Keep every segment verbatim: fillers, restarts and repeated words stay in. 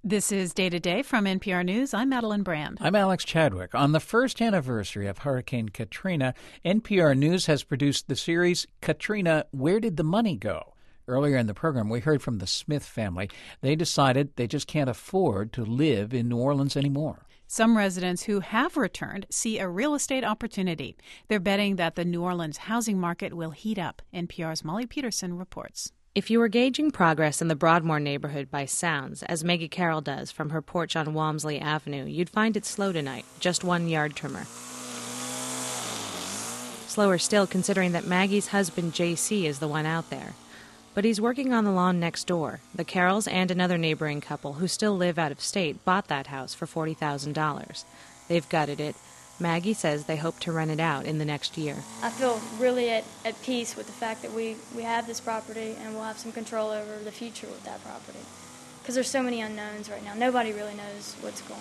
This is Day to Day from N P R News. I'm Madeline Brand. I'm Alex Chadwick. On the first anniversary of Hurricane Katrina, N P R News has produced the series Katrina, Where Did the Money Go? Earlier in the program, we heard from the Smith family. They decided they just can't afford to live in New Orleans anymore. Some residents who have returned see a real estate opportunity. They're betting that the New Orleans housing market will heat up. N P R's Molly Peterson reports. If you were gauging progress in the Broadmoor neighborhood by sounds, as Maggie Carroll does from her porch on Walmsley Avenue, you'd find it slow tonight, just one yard trimmer. Slower still, considering that Maggie's husband, J C, is the one out there. But he's working on the lawn next door. The Carrolls and another neighboring couple who still live out of state bought that house for forty thousand dollars. They've gutted it. Maggie says they hope to rent it out in the next year. I feel really at, at peace with the fact that we, we have this property and we'll have some control over the future with that property. Because there's so many unknowns right now. Nobody really knows what's going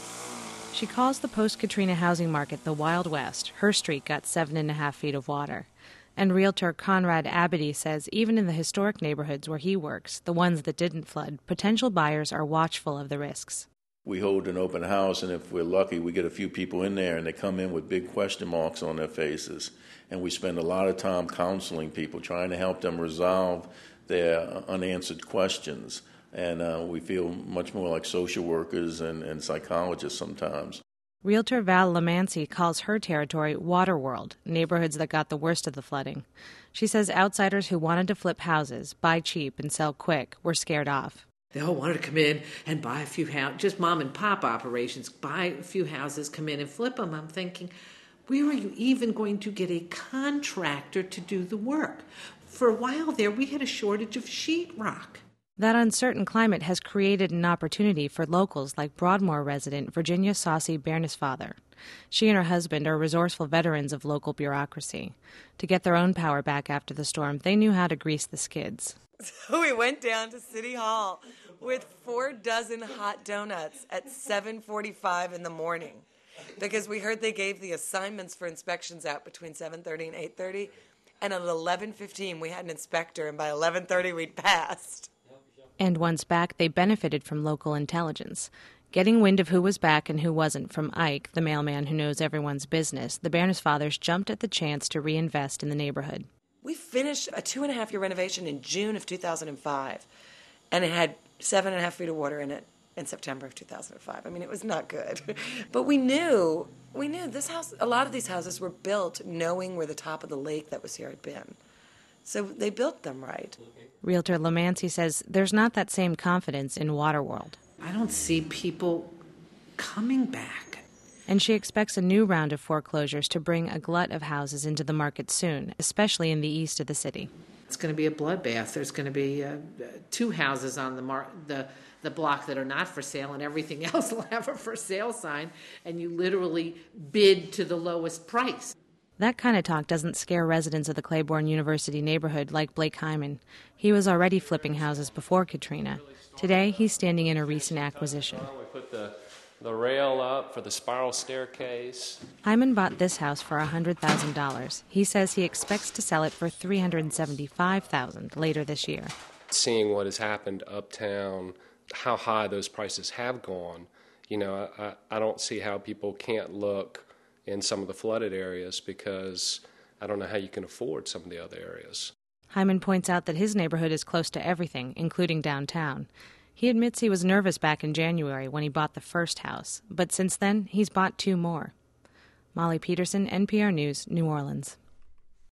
on. She calls the post-Katrina housing market the Wild West. Her street got seven and a half feet of water. And realtor Conrad Abity says even in the historic neighborhoods where he works, the ones that didn't flood, potential buyers are watchful of the risks. We hold an open house, and if we're lucky, we get a few people in there, and they come in with big question marks on their faces. And we spend a lot of time counseling people, trying to help them resolve their unanswered questions. And uh, we feel much more like social workers and, and psychologists sometimes. Realtor Val Lamancy calls her territory Waterworld, neighborhoods that got the worst of the flooding. She says outsiders who wanted to flip houses, buy cheap, and sell quick were scared off. They all wanted to come in and buy a few houses, just mom and pop operations, buy a few houses, come in and flip them. I'm thinking, where are you even going to get a contractor to do the work? For a while there, we had a shortage of sheetrock. That uncertain climate has created an opportunity for locals like Broadmoor resident Virginia Saucy Bairnesfather. She and her husband are resourceful veterans of local bureaucracy. To get their own power back after the storm, they knew how to grease the skids. So we went down to City Hall with four dozen hot donuts at seven forty-five in the morning because we heard they gave the assignments for inspections out between seven thirty and eight thirty, and at eleven fifteen we had an inspector, and by eleven thirty we'd passed. And once back, they benefited from local intelligence. Getting wind of who was back and who wasn't from Ike, the mailman who knows everyone's business, the Bairnesfathers jumped at the chance to reinvest in the neighborhood. We finished a two-and-a-half-year renovation in June of two thousand five, and it had seven and a half feet of water in it in September of two thousand five. I mean, it was not good. But we knew, we knew this house, a lot of these houses were built knowing where the top of the lake that was here had been. So they built them right. Realtor Lamancy says there's not that same confidence in Waterworld. I don't see people coming back. And she expects a new round of foreclosures to bring a glut of houses into the market soon, especially in the east of the city. It's going to be a bloodbath. There's going to be uh, two houses on the, mar- the the block that are not for sale, and everything else will have a for sale sign, and you literally bid to the lowest price. That kind of talk doesn't scare residents of the Claiborne University neighborhood like Blake Hyman. He was already flipping houses before Katrina. Today, he's standing in a recent acquisition. We put the, the rail up for the spiral staircase. Hyman bought this house for one hundred thousand dollars. He says he expects to sell it for three hundred seventy-five thousand dollars later this year. Seeing what has happened uptown, how high those prices have gone, you know, I, I don't see how people can't look in some of the flooded areas because I don't know how you can afford some of the other areas. Hyman points out that his neighborhood is close to everything, including downtown. He admits he was nervous back in January when he bought the first house, but since then he's bought two more. Molly Peterson, N P R News, New Orleans.